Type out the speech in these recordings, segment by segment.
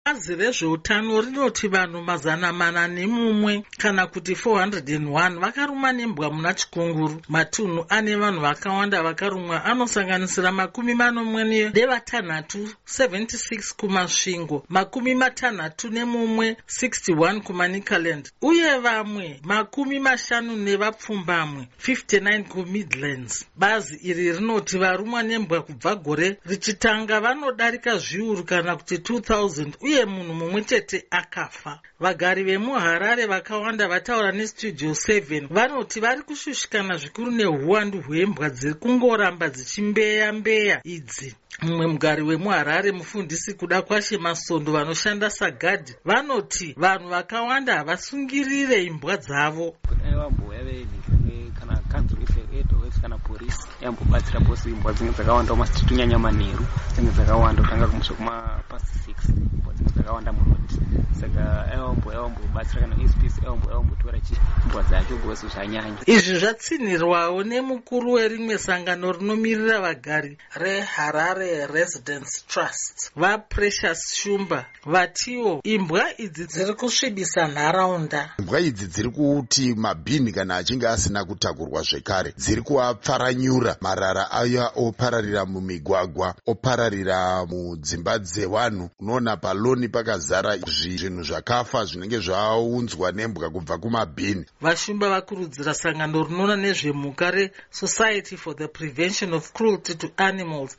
Bazi rezveutano rinoti vanhu 401 kana kuti 401 vakarumwa nembwa muna Chikunguru. Matunhu ane vanhu vakawanda vakarumwa anosanganisira 46 76 kuMasvingo, 61 61 kuManicaland uye vamwe 50 nevapfumbamwe 59 kuMidlands. Bazi iri rinoti varumwa nembwa kubva gore richitanga vanodarika zviuru kana kuti 2000 uye munhu mumwe chete akafa. Vagari vemuHarare vakawanda vataura neStudio 7 vanoti vari kushushikana zvikuru neuwandu hwembwa dziri kungoramba dzichimbeya idzi. Mumwe mugari wemuHarare, mufundisi kuda kwashe Masondo vanoshanda sagadhi, vanoti vanhu vakawanda havasungirire imbwa dzavo. Kana polisi yambobatsira bosi imbwa dzinenge dzakawanda masititunyanya manheru dzinenge dzakawanda kutanga kumusha kuma past 6 imbwa dzinenge dzakawanda munoti saka ayambobatsira kana SPC ayambotora imbwa dzacho bosi zvanyanya. Izvi zvatsinhirwawo nemukuru werimwe sangano rinomirira vagari reHarare Residents Trust vaPrecious Shumba vatiwo imbwa idzi dziri kusvibisa nharaunda. Imbwa idzi dziri kuti mabhini kana achinge asina kutakurwa zvekare dziri kuapfaranyura marara aya opararira mumigwagwa, opararira mudzimba dzevanhu. Unoona paloni pakazara zvinhu zvakafa zvinenge zvaunzwa nembwa kubva kumabhini. Vashumba vakurudzira sangano rinoona nezvemhuka reSociety for the Prevention of Cruelty to Animals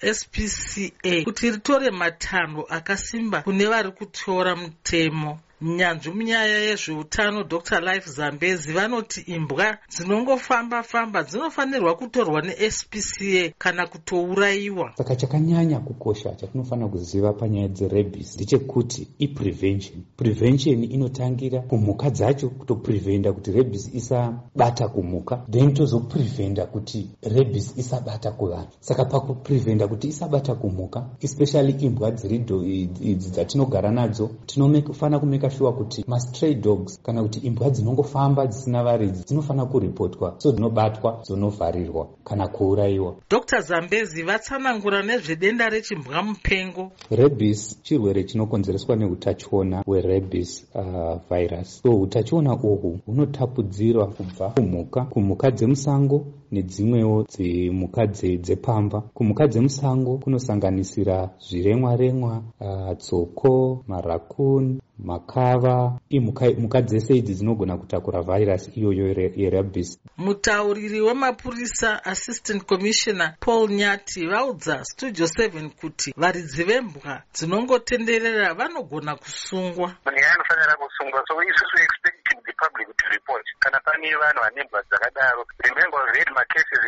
SPCA kuti ritore matanho akasimba kune vari kutora mutemo. Nyanzvi munyaya yezveutano Dr. Life Zambezi vanoti imbwa dzinongofamba dzinofanirwa kutorwa neSPCA kana kutourayiwa. Saka chakanyanya kukosha chatinofanira kuziva panyaya dzeRabies ndechekuti prevention inotangira kumhuka dzacho, kutopreventa kuti rabies isabata kumhuka, then tozopreventa kuti rabies isabata kuvanhu. Saka pakupreventa kuti isabata kumhuka, especially imbwa idzi dzatinogara nadzo, tinofanira kumeka sure kuti mastray dogs kana kuti imbwa dzinongofamba dzisina varidzi dzinofanira kuripotwa, so dzinobatwa, dzinovharirwa kana kuurayiwa. Dr. Zambezi vatsanangura nezvedenda rechimbwa mupengo. Rabies chirwere chinokonzereswa neutachiona hwerabies virus. So utachiona uhu hunotapudzirwa kubva kumhuka dzemusango nedzimwewo dzemhuka dzepamba. Kumhuka dzemusango kunosanganisira zviremwa, tsoko, marakuni, makava. Imhuka dzese idzi dzinogona kutakura virus iyoyo yerabies. Mutauriri wemapurisa Assistant Commissioner Paul Nyati vaudza Studio 7 kuti varidzi vembwa dzinongotenderera vanogona kusungwa. Anofanira kusungwa, so isusu expecting the public to report kana pane vanhu vane mbwa dzakadaro. Remember we've had macases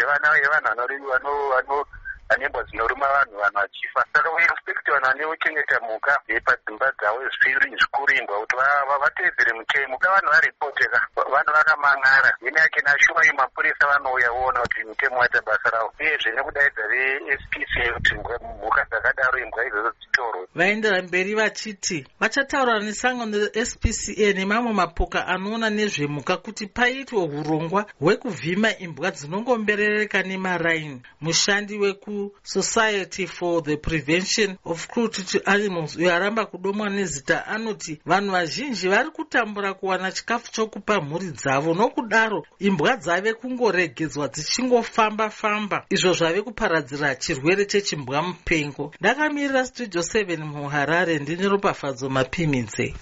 evanhu anembwa dzinoruma vanhu vachifa. Saka we expect vanhu vaneuchengeta mhuka padzimba dzavo zvikuru imbwa kuti vateedzere mutemo. Vanhu varipoteka, vanhu vakamang'ara. Ine yake nashuwa mapurisa vanouya voona kuti mutemo waita basa ravo. Uyezve nekudaidza veSPCA kuti mhuka dzakadaro imbwa idzodzo dzitorwe. Vaendera mberi vachiti vachataura nesangano reSPCA nemamwe mapoka anoona nezvemhuka kuti paitwe urongwa hwekuvhima imbwa dzinongomberereka nemaraini. Mushandi weku-Society for the Prevention of Cruelty to Animals uyo aramba kudomwa nezita anoti vanhu vazhinji vari kutambura kuwana chikafu chokupa mhuri dzavo, nokudaro imbwa dzave kungoregedzwa dzichingofamba izvo zvave kuparadzira chirwere chechimbwa mupengo. Ndakamirira Studio 7 muHarare ndine Ropafadzo Mapimidze.